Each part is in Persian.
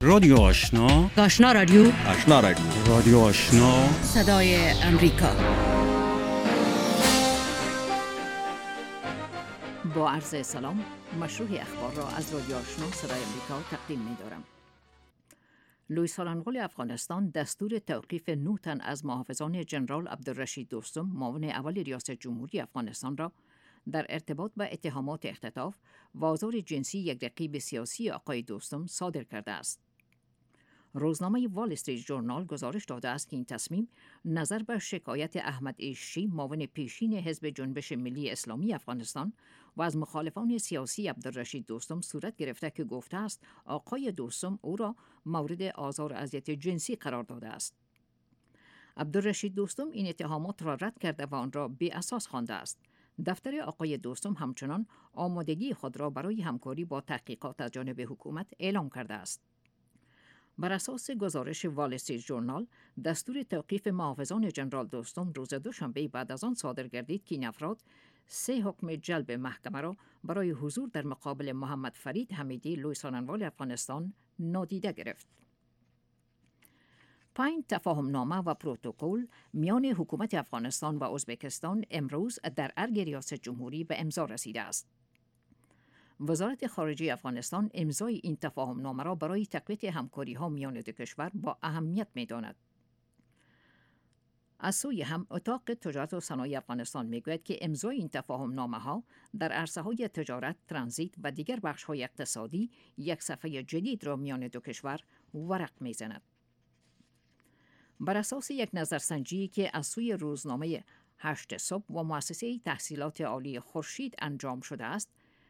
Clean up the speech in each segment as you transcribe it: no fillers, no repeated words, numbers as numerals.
رادیو آشنا، آشنا رادیو، آشنا رادیو، رادیو آشنا، صدای امریکا. با عرض سلام، مشروع اخبار را از رادیو آشنا صدای امریکا تقدیم می دارم. لوئیس آرنوال افغانستان دستور توقیف 9 تن از محافظان جنرال عبدالرشید دوستم، معاون اول ریاست جمهوری افغانستان را در ارتباط با اتهامات اختطاف و آزار جنسی یک رقیب سیاسی آقای دوستم صادر کرده است. روزنامه وال استریت ژورنال گزارش داده است که این تصمیم نظر به شکایت احمد عیشی، معاون پیشین حزب جنبش ملی اسلامی افغانستان و از مخالفان سیاسی عبدالرشید دوستم صورت گرفته که گفته است آقای دوستم او را مورد آزار و اذیت جنسی قرار داده است. عبدالرشید دوستم این اتهامات را رد کرده و آن را بی اساس خوانده است. دفتر آقای دوستم همچنان آمادگی خود را برای همکاری با تحقیقات از جانب حکومت اعلام کرده است. بر اساس گزارش وال استریت ژورنال، دستور توقیف محافظان جنرال دوستم روز دوشنبه بعد از آن صادر گردید که این افراد 3 حکم جلب محکمه را برای حضور در مقابل محمد فرید حمیدی لوئیس آرنوال افغانستان نادیده گرفت. 5 تفاهم نامه و پروتکل میان حکومت افغانستان و ازبکستان امروز در ارگ ریاست جمهوری به امضا رسیده است. وزارت خارجه افغانستان امضای این تفاهم نامه را برای تقویت همکاری‌ها میان دو کشور با اهمیت می‌داند. از سوی هم اتاق تجارت و صنایع افغانستان میگوید که امضای این تفاهم نامه‌ها در عرصه‌های تجارت، ترانزیت و دیگر بخش‌های اقتصادی یک صفحه جدید را میان دو کشور ورق می‌زند. بر اساس یک نظرسنجی که از سوی روزنامه 8 صبح و مؤسسه تحصیلات عالی خورشید انجام شده است،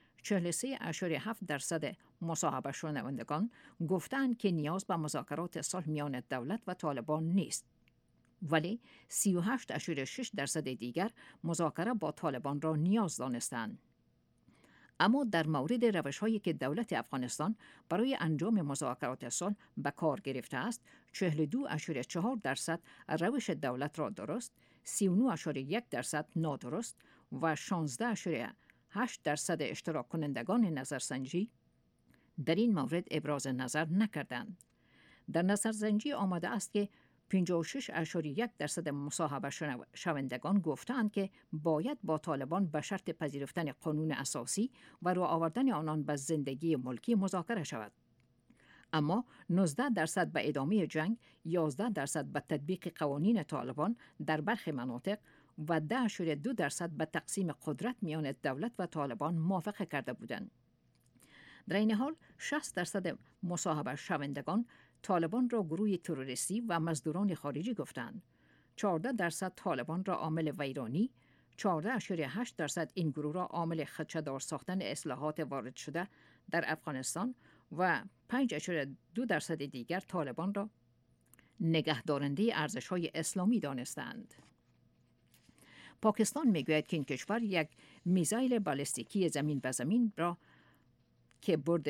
43.7% مصاحبه شنوندگان گفتند که نیاز به مذاکرات صلح میان دولت و طالبان نیست، ولی 38.6% دیگر مذاکره با طالبان را نیاز دانستند. اما در مورد روش‌هایی که دولت افغانستان برای انجام مذاکرات صلح به کار گرفته است، 42.4% روش دولت را درست، 39.1% نادرست و 16.8% اشتراک کنندگان نظرسنجی در این مورد ابراز نظر نکردند. در نظرسنجی آمده است که 56.1% مصاحبه شوندگان گفتند که باید با طالبان به شرط پذیرفتن قانون اساسی و راه آوردن آنان به زندگی ملکی مذاکره شود. اما 19% به ادامه جنگ، 11% به تطبیق قوانین طالبان در برخی مناطق و 10.2% به تقسیم قدرت میان دولت و طالبان موافقه کرده بودند. در این حال 60% مصاحبه شوندگان طالبان را گروه تروریستی و مزدوران خارجی گفتند. 14% طالبان را عامل ویرانی، 14.8% این گروه را عامل خدشه‌دار ساختن اصلاحات وارد شده در افغانستان و 5.2% دیگر طالبان را نگهدارنده ارزش‌های اسلامی دانستند. پاکستان میگوید که این کشور یک میزایل بالستیکی زمین به زمین را که برد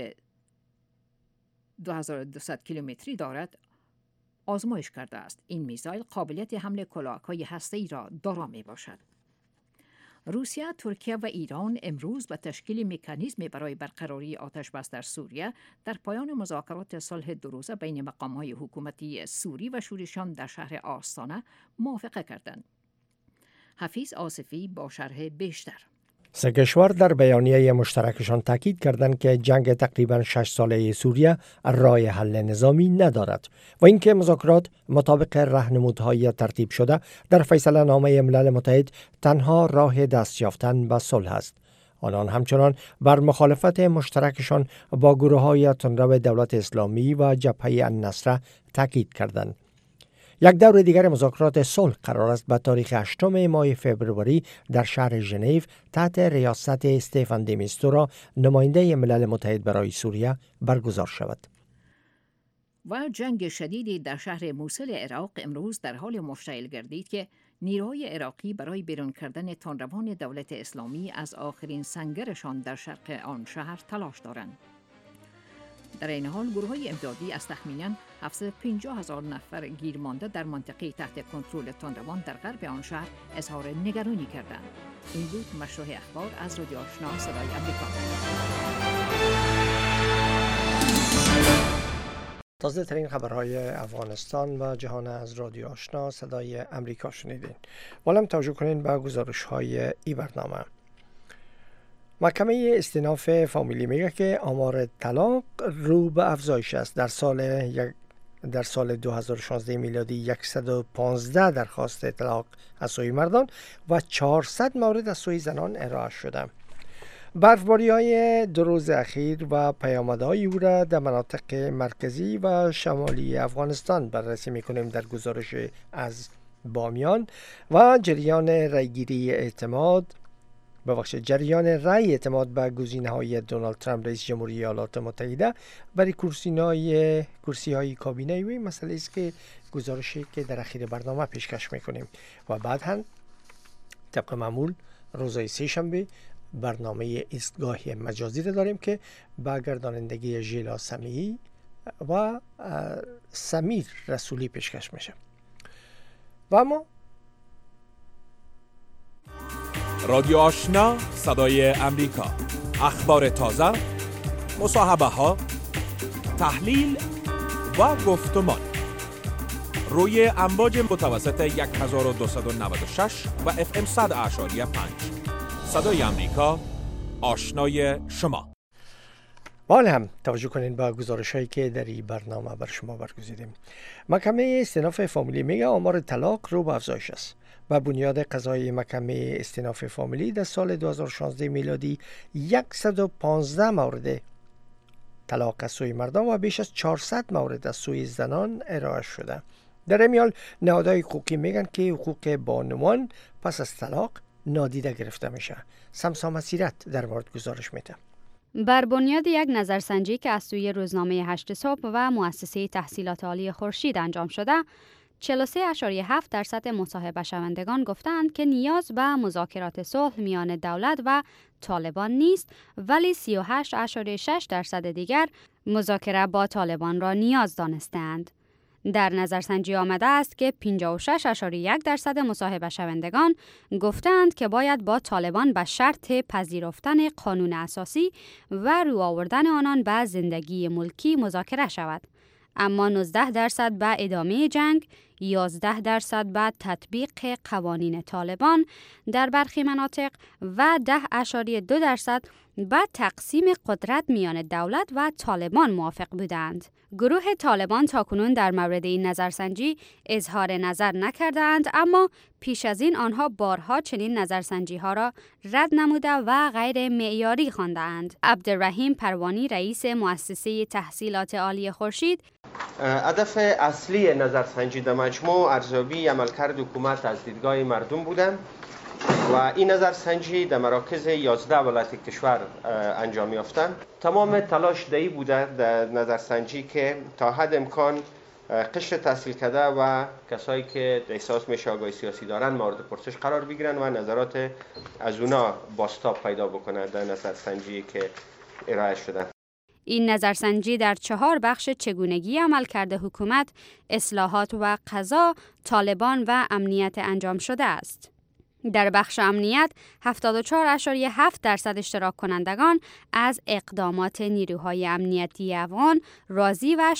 2200 کیلومتری دارد آزمایش کرده است. این میزایل قابلیت حمل کلاهک‌های هسته‌ای را دارا میباشد. روسیه، ترکیه و ایران امروز به تشکیل مکانیزمی برای برقراری آتش بس در سوریه در پایان مذاکرات صلح 2 روزه بین مقام‌های حکومتی سوری و شورشیان در شهر آستانه موافقه کردند. حفیظ آصفی با شرح بیشتر. 3 کشور در بیانیه مشترکشان تاکید کردند که جنگ تقریباً 6 ساله سوریه راه حل نظامی ندارد و اینکه مذاکرات مطابق راهنمودهای ترتیب شده در فیصله نامه ملل متحد تنها راه دست یافتن به صلح است. آنان همچنان بر مخالفت مشترکشان با گروه‌های تندرو دولت اسلامی و جبهه النصره تاکید کردند. یک دور دیگر مذاکرات صلح قرار است به تاریخ 8 ماه فوریه در شهر ژنو تحت ریاست استفان دی میستورا، نماینده ملل متحد برای سوریه، برگزار شود. و جنگ شدیدی در شهر موصل عراق امروز در حال مشتعل گردید که نیروهای عراقی برای بیرون کردن تندروان دولت اسلامی از آخرین سنگرشان در شرق آن شهر تلاش دارند. در این حال گروه‌های امدادی از تخمیناً 750,000 نفر گیر مانده در منطقه تحت کنترل تندروان در غرب آن شهر اظهار نگرانی کردند. این بود مشروع اخبار از رادیو آشنا صدای آمریکا. تازه ترین خبرهای افغانستان و جهان از رادیو آشنا صدای امریکا شنیدین. ولم توجه کنین به گزارش های ای برنامه. محکمه استیناف فامیلی میگه که آمار طلاق رو به افزایش است. در سال 2016 میلادی 115 درخواست طلاق از سوی مردان و 400 مورد از سوی زنان ارائه شده. برفباری‌های 2 روز اخیر و پیامدهای او را در مناطق مرکزی و شمالی افغانستان بررسی می‌کنیم در گزارش از بامیان و جریان رأی اعتماد به گزینه‌های دونالد ترامپ رئیس جمهوری ایالات متحده برای کرسی‌های کابینه. و مسئله است که گزارشی که در اخیر برنامه پیشکش می‌کنیم و بعد هم طبق معمول روزهای سه‌شنبه برنامه ایستگاه مجازی را داریم که با گردانندگی ژیلا سمیعی و سمیر رسولی پیشکش میشه. و اما رادیو آشنا صدای امریکا، اخبار تازه، مصاحبه ها، تحلیل و گفتمان روی امواج متوسط 1296 و FM 100.5 صدای امریکا، آشنای شما. حال هم توجه کنین به گزارش‌هایی که در این برنامه بر شما برگزیدیم. محکمه استیناف فامیلی میگه آمار طلاق رو به افزایش است. و بنیاد قضایی محکمه استیناف فامیلی در سال 2016 میلادی 115 مورد طلاق از سوی مردان و بیش از 400 مورد از سوی زنان ارائه شده. در این حال نهادهای حقوقی میگن که حقوق بانوان پس از طلاق نادیده گرفته میشه. سمسام سیرت در مورد گزارش میده. بر بنیاد یک نظرسنجی که از سوی روزنامه 8 صبح و مؤسسه تحصیلات عالی خورشید انجام شده، 43.7% مصاحبه شوندگان گفتند که نیاز به مذاکرات صلح میان دولت و طالبان نیست، ولی 38.6% دیگر مذاکره با طالبان را نیاز دانستند. در نظرسنجی آمده است که 56.1% مصاحبه شوندگان گفتند که باید با طالبان به شرط پذیرفتن قانون اساسی و رو آوردن آنان به زندگی ملکی مذاکره شود. اما 19% به ادامه جنگ، 11% به تطبیق قوانین طالبان در برخی مناطق و 10.2% به تقسیم قدرت میان دولت و طالبان موافق بودند. گروه طالبان تاکنون در مورد این نظرسنجی اظهار نظر نکردند، اما پیش از این آنها بارها چنین نظرسنجی ها را رد نموده و غیر معیاری خواندند. عبدالرحیم پروانی رئیس مؤسسه تحصیلات عالی خورشید: هدف اصلی نظرسنجی در مجموع ارزیابی عملکرد حکومت از دیدگاه مردم بودند و این نظرسنجی در مراکز 11 ولایت کشور انجام یافتند. تمام تلاش دایی بوده در نظرسنجی که تا حد امکان قشر تحصیل کرده و کسایی که احساس میشه آگاهی سیاسی دارن مورد پرسش قرار بگیرن و نظرات از اونا بازتاب پیدا بکنه در نظرسنجی که ارائه شده. این نظرسنجی در 4 بخش چگونگی عملکرد حکومت، اصلاحات و قضا، طالبان و امنیت انجام شده است. در بخش امنیت 74.7% اشتراک کنندگان از اقدامات نیروهای امنیتی افغان راضی و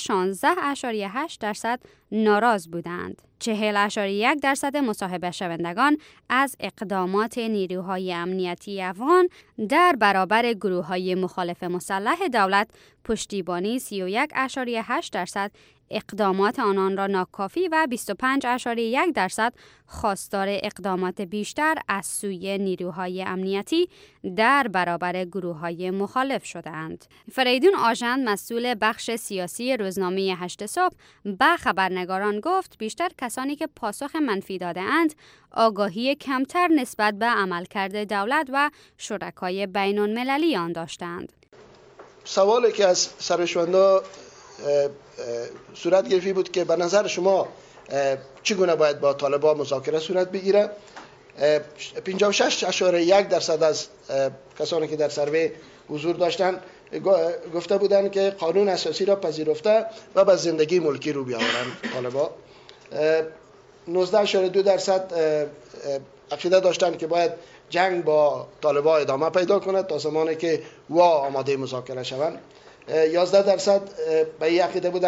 16.8% ناراض بودند. 40.1% مصاحبه شوندگان از اقدامات نیروهای امنیتی افغان در برابر گروه‌های مخالف مسلح دولت پشتیبانی 31.8% اقدامات آنان را ناکافی و 25.1% خواستار اقدامات بیشتر از سوی نیروهای امنیتی در برابر گروه‌های مخالف شدند. فریدون آژند مسئول بخش سیاسی روزنامه 8 صبح به خبرنگاران گفت بیشتر کسانی که پاسخ منفی داده‌اند آگاهی کمتر نسبت به عملکرد دولت و شرکای بین‌المللی آن داشتند. سوالی که از سرشوندا صورت گرفته بود که به نظر شما چگونه باید با طالبان مذاکره صورت بگیره، 56.1% از کسانی که در سروی حضور داشتند گفته بودند که قانون اساسی را پذیرفته و به زندگی ملکی رو بیاورند طالبان. 19.2% عقیده داشتند که باید جنگ با طالبان ادامه پیدا کند تا زمانی که آماده مذاکره شوند. 11% به این عقیده بودند